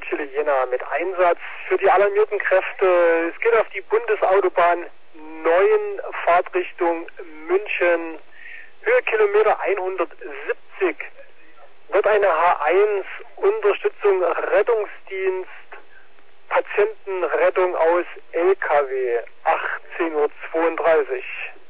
Ortsstelle Jena mit Einsatz für die alarmierten Kräfte. Es geht auf die Bundesautobahn 9, Fahrtrichtung München, Höhe Kilometer 170. Wird eine H1 Unterstützung Rettungsdienst Patientenrettung aus LKW 18:32 Uhr.